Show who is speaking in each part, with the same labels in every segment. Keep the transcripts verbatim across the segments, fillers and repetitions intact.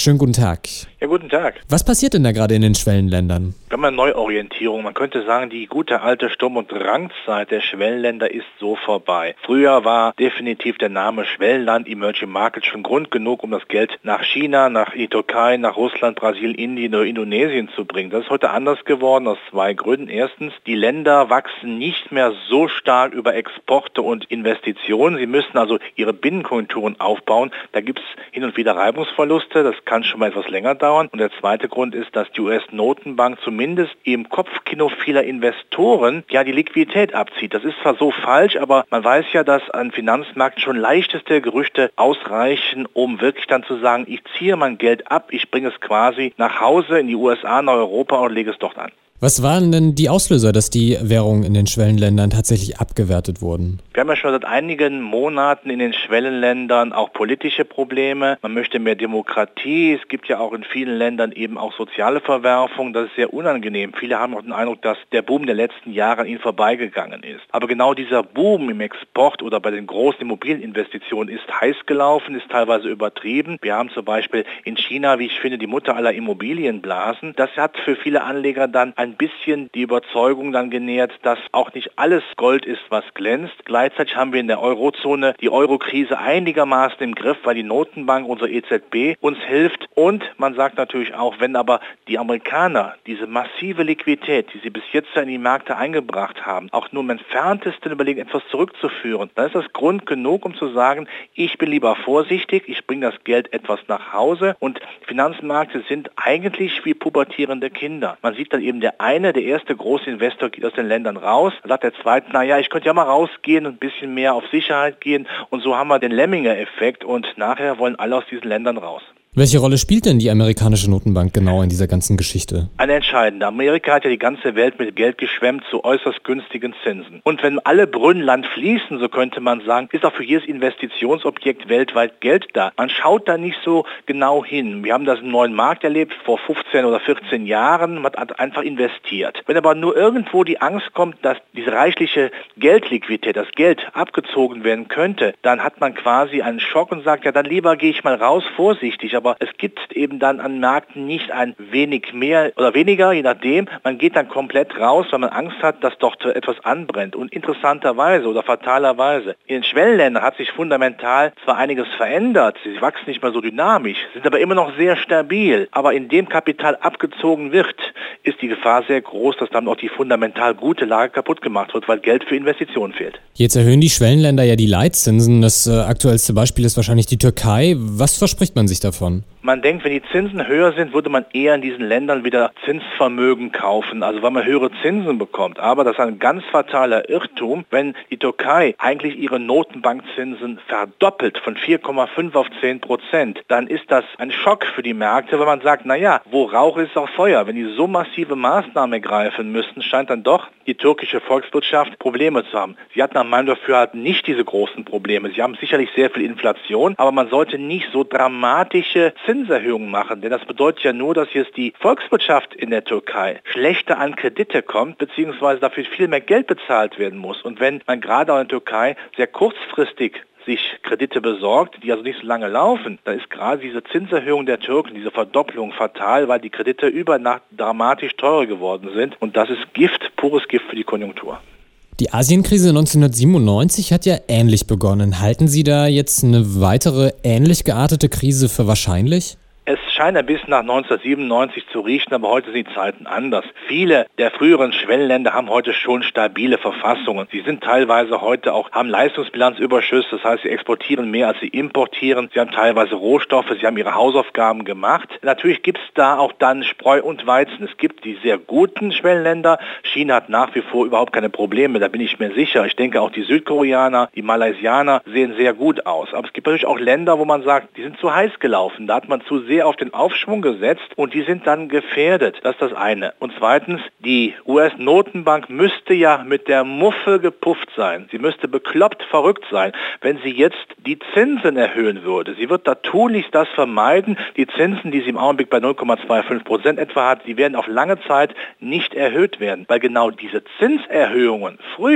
Speaker 1: schönen guten Tag.
Speaker 2: Ja, guten Tag.
Speaker 1: Was passiert denn da gerade in den Schwellenländern?
Speaker 2: Wir haben eine Neuorientierung. Man könnte sagen, die gute alte Sturm- und Drangzeit der Schwellenländer ist so vorbei. Früher war definitiv der Name Schwellenland, Emerging Market schon Grund genug, um das Geld nach China, nach die Türkei, nach Russland, Brasilien, Indien oder Indonesien zu bringen. Das ist heute anders geworden aus zwei Gründen. Erstens, die Länder wachsen nicht mehr so stark über Exporte und Investitionen. Sie müssen also ihre Binnenkonjunkturen aufbauen. Da gibt es hin und wieder Reibungsverluste. Das kann schon mal etwas länger dauern. Und der zweite Grund ist, dass die U S-Notenbank zumindest im Kopfkino vieler Investoren ja die Liquidität abzieht. Das ist zwar so falsch, aber man weiß ja, dass an Finanzmärkten schon leichteste Gerüchte ausreichen, um wirklich dann zu sagen, ich ziehe mein Geld ab, ich bringe es quasi nach Hause in die U S A, nach Europa und lege es dort an.
Speaker 1: Was waren denn die Auslöser, dass die Währungen in den Schwellenländern tatsächlich abgewertet wurden?
Speaker 2: Wir haben ja schon seit einigen Monaten in den Schwellenländern auch politische Probleme. Man möchte mehr Demokratie. Es gibt ja auch in vielen Ländern eben auch soziale Verwerfung. Das ist sehr unangenehm. Viele haben auch den Eindruck, dass der Boom der letzten Jahre an ihnen vorbeigegangen ist. Aber genau dieser Boom im Export oder bei den großen Immobilieninvestitionen ist heiß gelaufen, ist teilweise übertrieben. Wir haben zum Beispiel in China, wie ich finde, die Mutter aller Immobilienblasen. Das hat für viele Anleger dann ein ein bisschen die Überzeugung dann genährt, dass auch nicht alles Gold ist, was glänzt. Gleichzeitig haben wir in der Eurozone die Eurokrise einigermaßen im Griff, weil die Notenbank, unsere E Z B, uns hilft. Und man sagt natürlich auch, wenn aber die Amerikaner diese massive Liquidität, die sie bis jetzt in die Märkte eingebracht haben, auch nur im entferntesten überlegen, etwas zurückzuführen, dann ist das Grund genug, um zu sagen, ich bin lieber vorsichtig, ich bringe das Geld etwas nach Hause. Und Finanzmärkte sind eigentlich wie pubertierende Kinder. Man sieht dann eben, der eine, der erste große Investor geht aus den Ländern raus, dann sagt der zweite, naja, ich könnte ja mal rausgehen und ein bisschen mehr auf Sicherheit gehen und so haben wir den Lemminger-Effekt und nachher wollen alle aus diesen Ländern raus.
Speaker 1: Welche Rolle spielt denn die amerikanische Notenbank genau in dieser ganzen Geschichte?
Speaker 2: Eine entscheidende. Amerika hat ja die ganze Welt mit Geld geschwemmt zu äußerst günstigen Zinsen. Und wenn alle Brunnen Land fließen, so könnte man sagen, ist auch für jedes Investitionsobjekt weltweit Geld da. Man schaut da nicht so genau hin. Wir haben das im neuen Markt erlebt, vor fünfzehn oder vierzehn Jahren. Man hat einfach investiert. Wenn aber nur irgendwo die Angst kommt, dass diese reichliche Geldliquidität, das Geld abgezogen werden könnte, dann hat man quasi einen Schock und sagt, ja, dann lieber gehe ich mal raus, vorsichtig. Aber es gibt eben dann an Märkten nicht ein wenig mehr oder weniger, je nachdem. Man geht dann komplett raus, weil man Angst hat, dass dort etwas anbrennt. Und interessanterweise oder fatalerweise, in den Schwellenländern hat sich fundamental zwar einiges verändert, sie wachsen nicht mehr so dynamisch, sind aber immer noch sehr stabil. Aber indem Kapital abgezogen wird, ist die Gefahr sehr groß, dass dann auch die fundamental gute Lage kaputt gemacht wird, weil Geld für Investitionen fehlt.
Speaker 1: Jetzt erhöhen die Schwellenländer ja die Leitzinsen. Das äh, aktuellste Beispiel ist wahrscheinlich die Türkei. Was verspricht man sich davon?
Speaker 2: Man denkt, wenn die Zinsen höher sind, würde man eher in diesen Ländern wieder Zinsvermögen kaufen, also weil man höhere Zinsen bekommt. Aber das ist ein ganz fataler Irrtum, wenn die Türkei eigentlich ihre Notenbankzinsen verdoppelt von vier Komma fünf auf zehn Prozent, dann ist das ein Schock für die Märkte, weil man sagt, naja, wo Rauch ist auch Feuer. Wenn die so massive Maßnahmen ergreifen müssten, scheint dann doch die türkische Volkswirtschaft Probleme zu haben. Sie hatten nach meinem Dafürhalten nicht diese großen Probleme. Sie haben sicherlich sehr viel Inflation, aber man sollte nicht so dramatische Zinserhöhungen machen, denn das bedeutet ja nur, dass jetzt die Volkswirtschaft in der Türkei schlechter an Kredite kommt, beziehungsweise dafür viel mehr Geld bezahlt werden muss. Und wenn man gerade auch in der Türkei sehr kurzfristig sich Kredite besorgt, die also nicht so lange laufen, dann ist gerade diese Zinserhöhung der Türken, diese Verdopplung fatal, weil die Kredite über Nacht dramatisch teurer geworden sind. Und das ist Gift, pures Gift für die Konjunktur.
Speaker 1: Die Asienkrise neunzehnhundertsiebenundneunzig hat ja ähnlich begonnen. Halten Sie da jetzt eine weitere ähnlich geartete Krise für wahrscheinlich?
Speaker 2: Es scheint ein bisschen nach neunzehnhundertsiebenundneunzig zu riechen, aber heute sind die Zeiten anders. Viele der früheren Schwellenländer haben heute schon stabile Verfassungen. Sie sind teilweise heute auch, haben Leistungsbilanzüberschüsse, das heißt, sie exportieren mehr als sie importieren. Sie haben teilweise Rohstoffe, sie haben ihre Hausaufgaben gemacht. Natürlich gibt es da auch dann Spreu und Weizen. Es gibt die sehr guten Schwellenländer. China hat nach wie vor überhaupt keine Probleme, da bin ich mir sicher. Ich denke auch die Südkoreaner, die Malaysianer sehen sehr gut aus. Aber es gibt natürlich auch Länder, wo man sagt, die sind zu heiß gelaufen. Da hat man zu sehr auf den Aufschwung gesetzt und die sind dann gefährdet. Das ist das eine. Und zweitens, die U S-Notenbank müsste ja mit der Muffe gepufft sein. Sie müsste bekloppt verrückt sein, wenn sie jetzt die Zinsen erhöhen würde. Sie wird da tunlichst das vermeiden. Die Zinsen, die sie im Augenblick bei null Komma fünfundzwanzig Prozent etwa hat, die werden auf lange Zeit nicht erhöht werden, weil genau diese Zinserhöhungen früher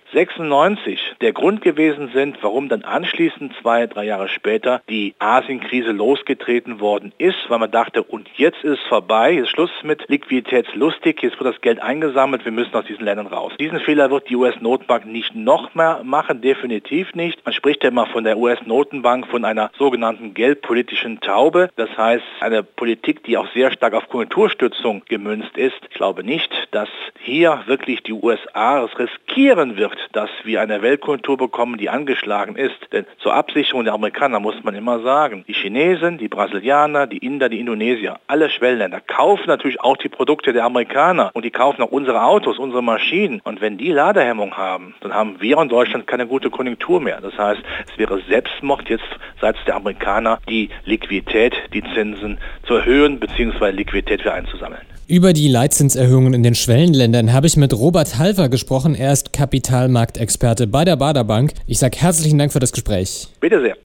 Speaker 2: sechsundneunzig der Grund gewesen sind, warum dann anschließend zwei, drei Jahre später die Asienkrise losgetreten worden ist, weil man dachte, und jetzt ist es vorbei, jetzt ist Schluss mit liquiditätslustig, jetzt wird das Geld eingesammelt, wir müssen aus diesen Ländern raus. Diesen Fehler wird die U S-Notenbank nicht noch mehr machen, definitiv nicht. Man spricht ja immer von der U S-Notenbank, von einer sogenannten geldpolitischen Taube, das heißt eine Politik, die auch sehr stark auf Konjunkturstützung gemünzt ist. Ich glaube nicht, dass hier wirklich die U S A es riskieren wird, dass wir eine Weltkonjunktur bekommen, die angeschlagen ist. Denn zur Absicherung der Amerikaner muss man immer sagen, die Chinesen, die Brasilianer, die Inder, die Indonesier, alle Schwellenländer kaufen natürlich auch die Produkte der Amerikaner und die kaufen auch unsere Autos, unsere Maschinen. Und wenn die Ladehemmung haben, dann haben wir in Deutschland keine gute Konjunktur mehr. Das heißt, es wäre Selbstmord jetzt seitens der Amerikaner, die Liquidität, die Zinsen zu erhöhen bzw. Liquidität wieder einzusammeln.
Speaker 1: Über die Leitzinserhöhungen in den Schwellenländern habe ich mit Robert Halver gesprochen. Er ist Kapitalmarktexperte bei der Bader Bank. Ich sage herzlichen Dank für das Gespräch.
Speaker 2: Bitte sehr.